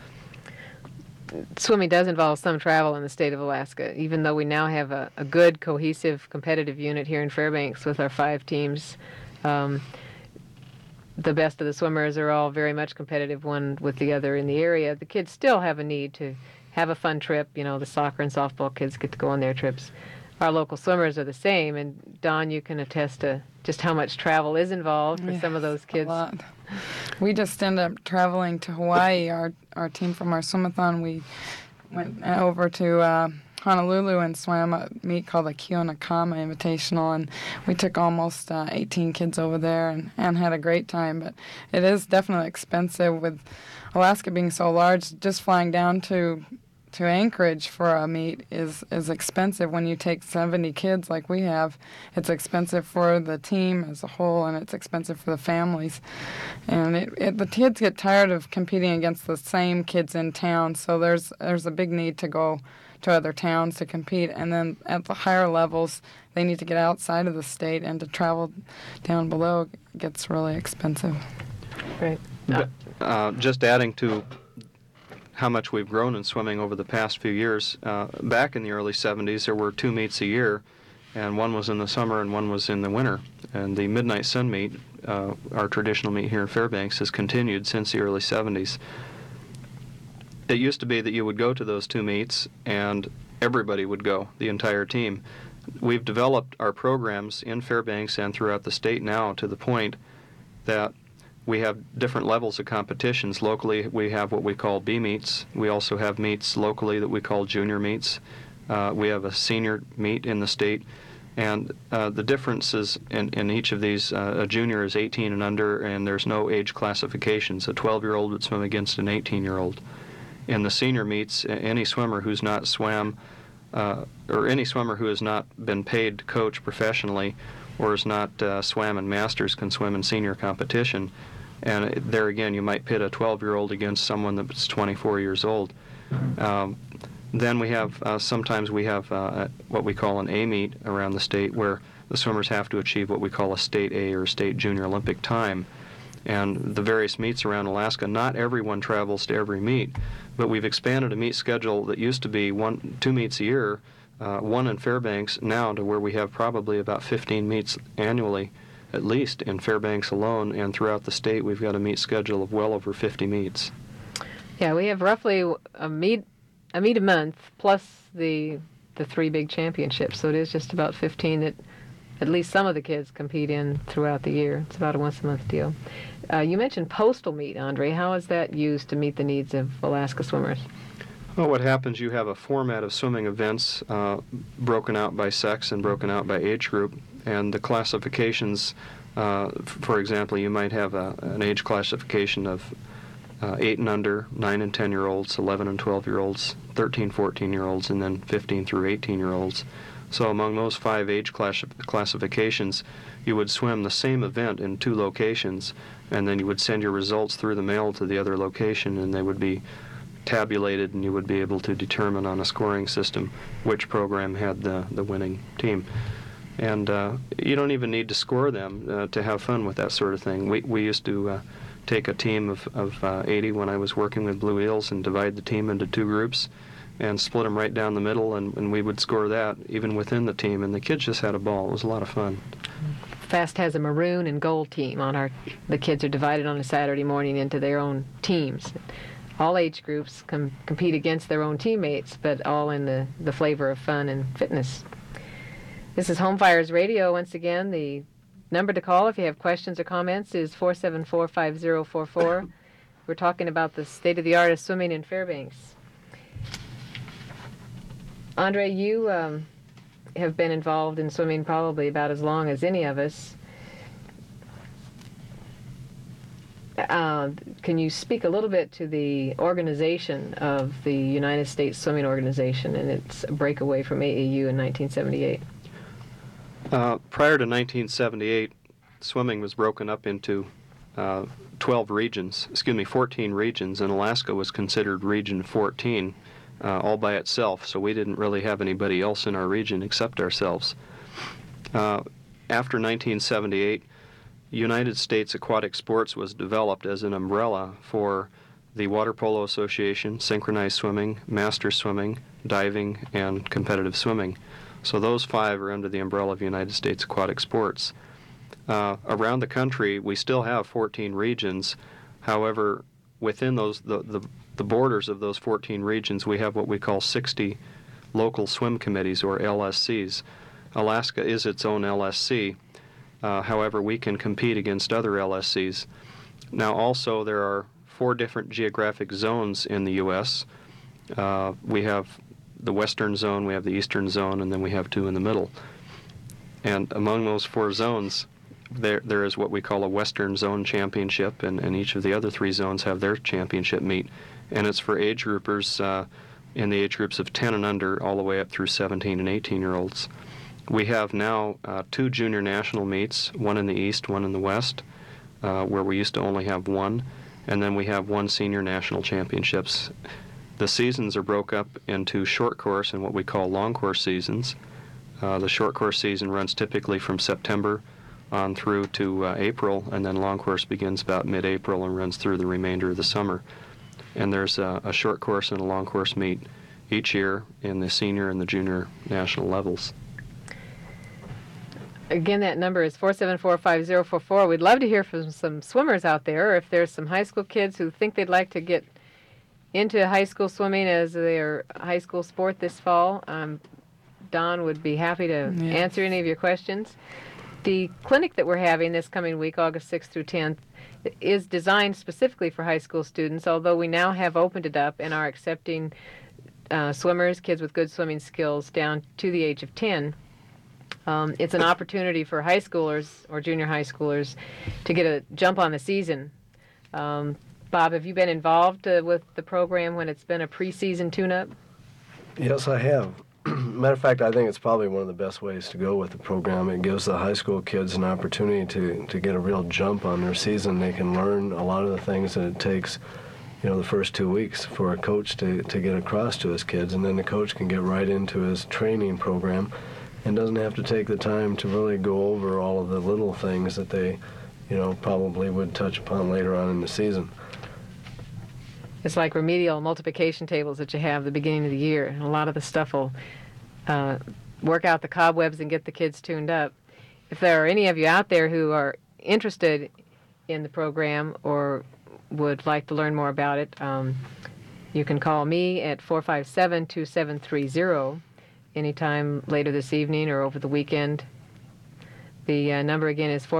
Swimming does involve some travel in the state of Alaska, even though we now have a good, cohesive, competitive unit here in Fairbanks with our 5 teams. The best of the swimmers are all very much competitive one with the other in the area. The kids still have a need to have a fun trip. You know, the soccer and softball kids get to go on their trips. Our local swimmers are the same, and Dawn, you can attest to just how much travel is involved for some of those kids. A lot. We just ended up traveling to Hawaii. Our team from our swimathon, we went over to Honolulu and swam a meet called the Kionakama Invitational, and we took almost 18 kids over there and had a great time. But it is definitely expensive with Alaska being so large. Just flying down to Anchorage for a meet is expensive. When you take 70 kids like we have, it's expensive for the team as a whole, and it's expensive for the families. And the kids get tired of competing against the same kids in town, so there's a big need to go to other towns to compete. And then at the higher levels, they need to get outside of the state, and to travel down below gets really expensive. Right. Just adding to how much we've grown in swimming over the past few years. Back in the early 70s, there were 2 meets a year, and one was in the summer and one was in the winter. And the Midnight Sun meet, our traditional meet here in Fairbanks, has continued since the early 70s. It used to be that you would go to those 2 meets and everybody would go, the entire team. We've developed our programs in Fairbanks and throughout the state now to the point that we have different levels of competitions. Locally, we have what we call B meets. We also have meets locally that we call junior meets. We have a senior meet in the state. And the differences in each of these, a junior is 18 and under, and there's no age classifications. A 12-year-old would swim against an 18-year-old. In the senior meets, any swimmer who's not swam, or any swimmer who has not been paid to coach professionally or has not swam in masters can swim in senior competition. And there again, you might pit a 12-year-old against someone that's 24 years old. Then we have, sometimes we have what we call an A meet around the state, where the swimmers have to achieve what we call a state A or state junior Olympic time. And the various meets around Alaska, not everyone travels to every meet, but we've expanded a meet schedule that used to be 2 meets a year, one in Fairbanks, now to where we have probably about 15 meets annually, at least in Fairbanks alone, and throughout the state we've got a meet schedule of well over 50 meets. Yeah, we have roughly a meet a month plus the 3 big championships, so it is just about 15 that at least some of the kids compete in throughout the year. It's about a once-a-month deal. You mentioned postal meet, Andre. How is that used to meet the needs of Alaska swimmers? Well, what happens, you have a format of swimming events broken out by sex and broken out by age group, and the classifications, for example, you might have an age classification of 8 and under, 9 and 10-year-olds, 11 and 12-year-olds, 13, 14-year-olds, and then 15 through 18-year-olds. So among those 5 age classifications, you would swim the same event in 2 locations, and then you would send your results through the mail to the other location, and they would be tabulated, and you would be able to determine on a scoring system which program had the winning team. And you don't even need to score them to have fun with that sort of thing. We used to take a team of 80 when I was working with Blue Eels and divide the team into 2 groups and split them right down the middle, and we would score that even within the team, and the kids just had a ball. It was a lot of fun. FAST has a maroon and gold team. The kids are divided on a Saturday morning into their own teams. All age groups compete against their own teammates, but all in the flavor of fun and fitness. This is Home Fires Radio. Once again, the number to call if you have questions or comments is 474-5044. We're talking about the state-of-the-art of swimming in Fairbanks. Andre, you have been involved in swimming probably about as long as any of us. Can you speak a little bit to the organization of the United States Swimming Organization and its breakaway from AAU in 1978? Prior to 1978, swimming was broken up into 14 regions, and Alaska was considered Region 14 all by itself, so we didn't really have anybody else in our region except ourselves. After 1978, United States Aquatic Sports was developed as an umbrella for the Water Polo Association, synchronized swimming, master swimming, diving, and competitive swimming. So those 5 are under the umbrella of United States Aquatic Sports. Around the country, we still have 14 regions. However, within those the borders of those 14 regions, we have what we call 60 local swim committees, or LSCs. Alaska is its own LSC. However, we can compete against other LSCs. Now, also, there are 4 different geographic zones in the U.S. We have the western zone, we have the eastern zone, and then we have 2 in the middle. And among those 4 zones, there is what we call a Western Zone Championship, and each of the other 3 zones have their championship meet. And it's for age groupers in the age groups of 10 and under all the way up through 17 and 18-year-olds. We have now 2 junior national meets, one in the east, one in the west, where we used to only have 1, and then we have 1 senior national championships. The seasons are broke up into short course and what we call long course seasons. The short course season runs typically from September on through to April, and then long course begins about mid-April and runs through the remainder of the summer. And there's a short course and a long course meet each year in the senior and the junior national levels. Again, that number is 474-5044. We'd love to hear from some swimmers out there, or if there's some high school kids who think they'd like to get into high school swimming as their high school sport this fall. Don would be happy to answer any of your questions. The clinic that we're having this coming week, August 6th through 10th, is designed specifically for high school students, although we now have opened it up and are accepting swimmers, kids with good swimming skills, down to the age of 10. It's an opportunity for high schoolers or junior high schoolers to get a jump on the season. Bob, have you been involved with the program when it's been a preseason tune-up? Yes, I have. Matter of fact, I think it's probably one of the best ways to go with the program. It gives the high school kids an opportunity to get a real jump on their season. They can learn a lot of the things that it takes, the first 2 weeks for a coach to get across to his kids, and then the coach can get right into his training program and doesn't have to take the time to really go over all of the little things that they, probably would touch upon later on in the season. It's like remedial multiplication tables that you have at the beginning of the year. And a lot of the stuff will work out the cobwebs and get the kids tuned up. If there are any of you out there who are interested in the program or would like to learn more about it, you can call me at 457-2730 anytime later this evening or over the weekend. The number again is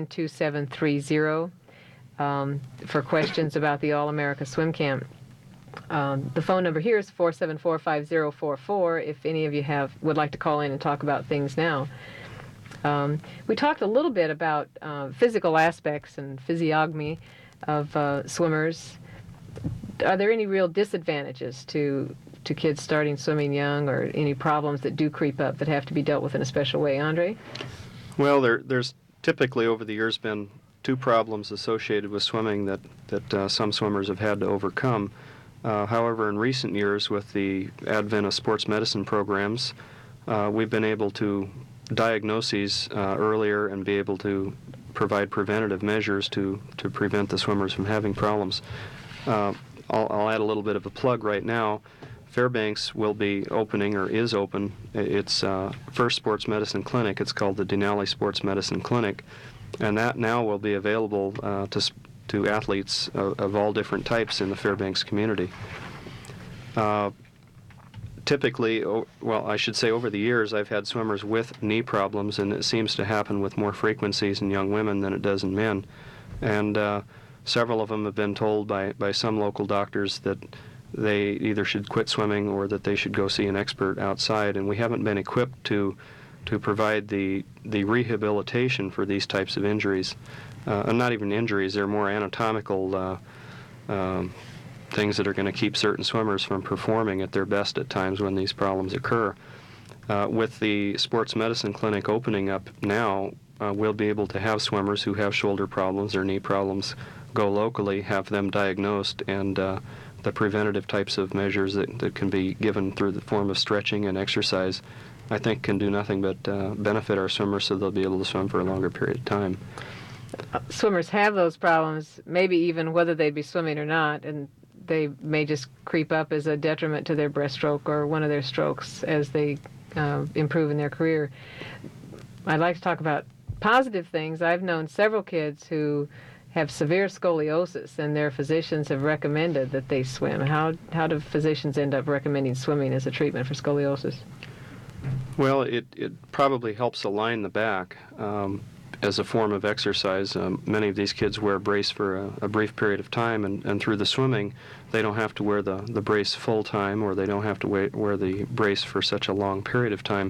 457-2730 for questions about the All-America Swim Camp. The phone number here is 474-5044 if any of you would like to call in and talk about things now. We talked a little bit about physical aspects and physiognomy of swimmers. Are there any real disadvantages to kids starting swimming young, or any problems that do creep up that have to be dealt with in a special way? Andre? Well, there's typically over the years been two problems associated with swimming that some swimmers have had to overcome. However, in recent years, with the advent of sports medicine programs, we've been able to diagnose these earlier and be able to provide preventative measures to prevent the swimmers from having problems. I'll add a little bit of a plug right now. Fairbanks will be opening, or is open, its first sports medicine clinic. It's called the Denali Sports Medicine Clinic, and that now will be available to athletes of all different types in the Fairbanks community. Typically, well, I should say over the years, I've had swimmers with knee problems, and it seems to happen with more frequencies in young women than it does in men. And several of them have been told by some local doctors that they either should quit swimming or that they should go see an expert outside, and we haven't been equipped to provide the rehabilitation for these types of injuries. And not even injuries, they're more anatomical things that are going to keep certain swimmers from performing at their best at times when these problems occur. With the sports medicine clinic opening up now, we'll be able to have swimmers who have shoulder problems or knee problems go locally, have them diagnosed, and the preventative types of measures that can be given through the form of stretching and exercise, I think, can do nothing but benefit our swimmers so they'll be able to swim for a longer period of time. Swimmers have those problems, maybe even whether they'd be swimming or not, and they may just creep up as a detriment to their breaststroke or one of their strokes as they improve in their career. I'd like to talk about positive things. I've known several kids who have severe scoliosis, and their physicians have recommended that they swim. How do physicians end up recommending swimming as a treatment for scoliosis? Well, it probably helps align the back as a form of exercise. Many of these kids wear a brace for a brief period of time, and through the swimming, they don't have to wear the brace full time, or they don't have to wear the brace for such a long period of time.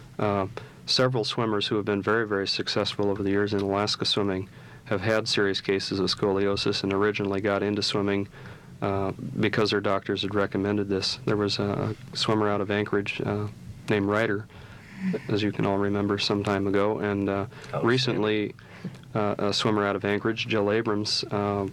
Several swimmers who have been very, very successful over the years in Alaska swimming have had serious cases of scoliosis and originally got into swimming because their doctors had recommended this. There was a swimmer out of Anchorage named Ryder, as you can all remember, some time ago, and recently a swimmer out of Anchorage, Jill Abrams,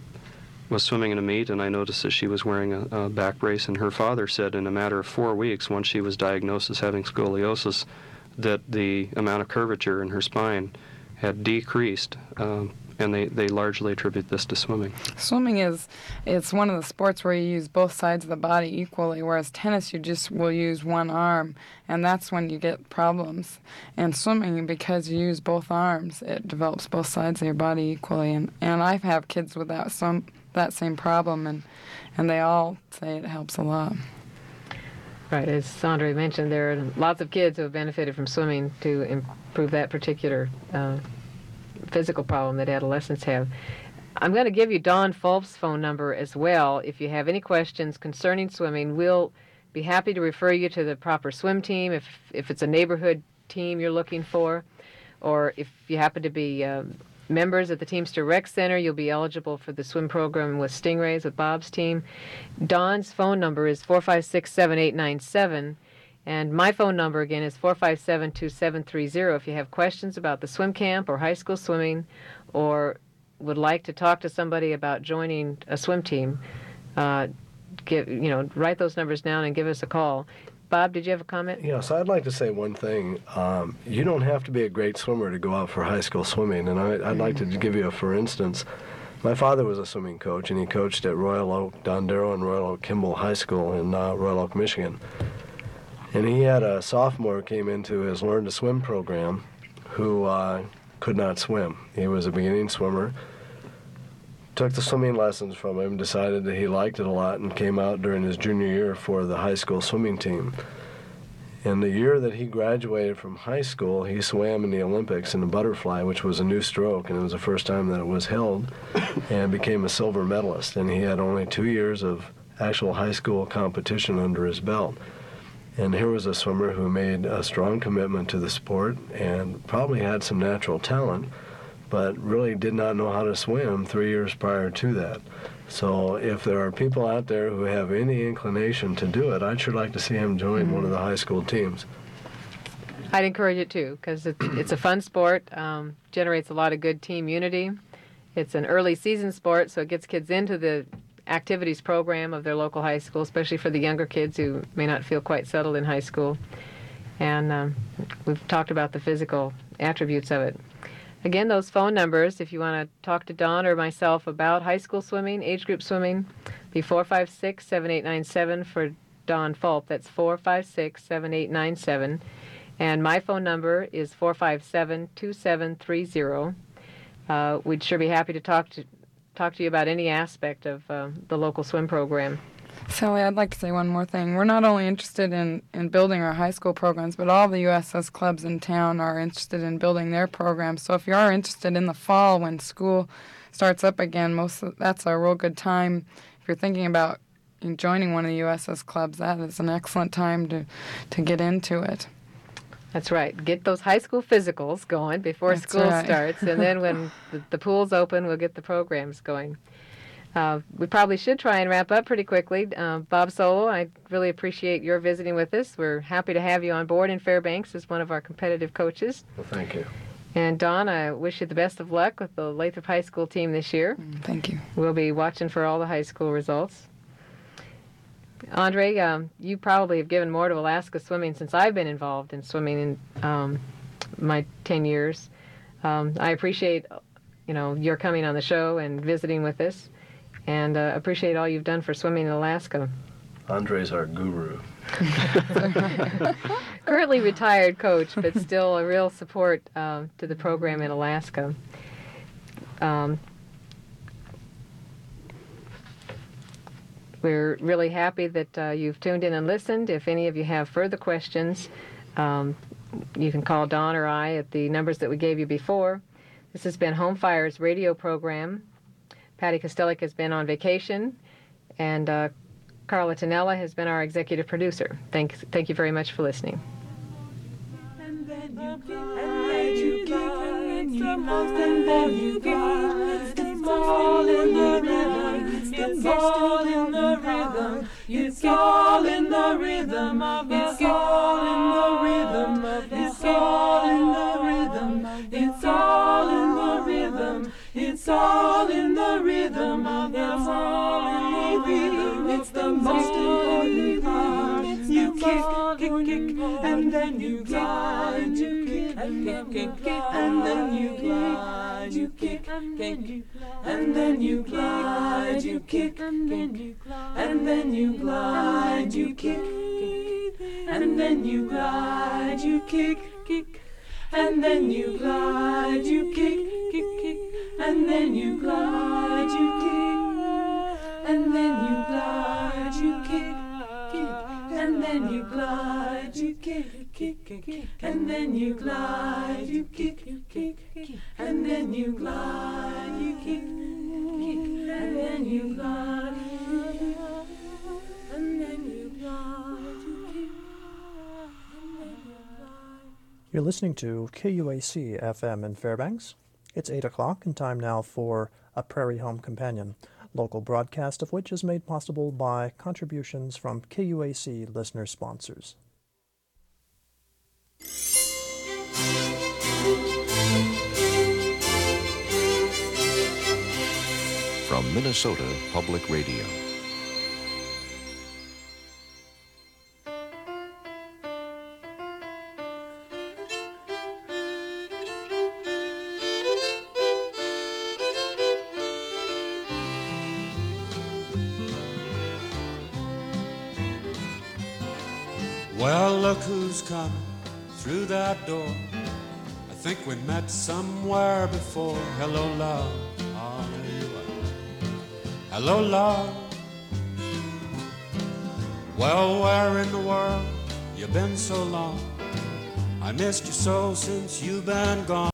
was swimming in a meet, and I noticed that she was wearing a back brace, and her father said in a matter of 4 weeks, once she was diagnosed as having scoliosis, that the amount of curvature in her spine had decreased, and they largely attribute this to swimming. Swimming it's one of the sports where you use both sides of the body equally, whereas tennis you just will use one arm, and that's when you get problems. And swimming, because you use both arms, it develops both sides of your body equally. And I have kids with that same problem, and they all say it helps a lot. Right, as Andre mentioned, there are lots of kids who have benefited from swimming to improve that particular physical problem that adolescents have. I'm going to give you Dawn Fulp's phone number as well. If you have any questions concerning swimming, we'll be happy to refer you to the proper swim team if it's a neighborhood team you're looking for, or if you happen to be members at the Teamster Rec Center, you'll be eligible for the swim program with Stingrays, with Bob's team. Dawn's phone number is 456-7897. And my phone number, again, is 457-2730. If you have questions about the swim camp or high school swimming, or would like to talk to somebody about joining a swim team, write those numbers down and give us a call. Bob, did you have a comment? Yes, I'd like to say one thing. You don't have to be a great swimmer to go out for high school swimming, and I'd like to give you a for instance. My father was a swimming coach, and he coached at Royal Oak Don Darrow and Royal Oak Kimball High School in Royal Oak, Michigan. And he had a sophomore who came into his Learn to Swim program who could not swim. He was a beginning swimmer. Took the swimming lessons from him, decided that he liked it a lot, and came out during his junior year for the high school swimming team. In the year that he graduated from high school, he swam in the Olympics in the butterfly, which was a new stroke, and it was the first time that it was held, and became a silver medalist. And he had only 2 years of actual high school competition under his belt. And here was a swimmer who made a strong commitment to the sport and probably had some natural talent, but really did not know how to swim 3 years prior to that. So if there are people out there who have any inclination to do it, I'd sure like to see him join one of the high school teams. I'd encourage it too, because it's a fun sport, generates a lot of good team unity. It's an early season sport, so it gets kids into the activities program of their local high school, especially for the younger kids who may not feel quite settled in high school. And we've talked about the physical attributes of it. Again, those phone numbers, if you want to talk to Don or myself about high school swimming, age group swimming, be 456-7897 for Don Fulp. That's 456-7897. And my phone number is 457-2730. We'd sure be happy to talk to you about any aspect of the local swim program. Sally, I'd like to say one more thing. We're not only interested in building our high school programs, but all the USS clubs in town are interested in building their programs. So if you are interested in the fall when school starts up again, that's a real good time. If you're thinking about joining one of the USS clubs, that is an excellent time to get into it. That's right. Get those high school physicals going before school starts, and then when the pool's open, we'll get the programs going. We probably should try and wrap up pretty quickly. Bob Solo, I really appreciate your visiting with us. We're happy to have you on board in Fairbanks as one of our competitive coaches. Well, thank you. And Don, I wish you the best of luck with the Lathrop High School team this year. Thank you. We'll be watching for all the high school results. Andre, you probably have given more to Alaska swimming since I've been involved in swimming in my 10 years. I appreciate, your coming on the show and visiting with us, and appreciate all you've done for swimming in Alaska. Andre's our guru. Currently retired coach, but still a real support to the program in Alaska. We're really happy that you've tuned in and listened. If any of you have further questions, you can call Don or I at the numbers that we gave you before. This has been Home Fire's radio program. Patty Kostelik has been on vacation, and Carla Tonella has been our executive producer. Thank you very much for listening. And then you glide, it's the most, and then you glide, it's all in the rhythm, it's all in the rhythm, it's all in the rhythm of the, it's all in the rhythm of, it's all in the rhythm, it's all in the rhythm, it's all in the rhythm of, it's all in the rhythm, it's the most important part. You kick, and then you glide, you kick, and then you glide, you kick, and then you glide, you kick, and then you glide, you kick, and then you glide, you kick, and then you glide, you kick, and then you glide, you kick, and then you glide, you kick, and then you glide, you kick, and then you glide, you kick, and then you glide, you kick, and then you glide, and then you glide, you kick. You're listening to KUAC FM in Fairbanks. It's 8 o'clock and time now for A Prairie Home Companion, local broadcast of which is made possible by contributions from KUAC listener sponsors. From Minnesota Public Radio. Well, look who's coming through that door. I think we met somewhere before. Hello, love. Oh, there you are. Hello, love. Well, where in the world you been so long? I missed you so since you've been gone.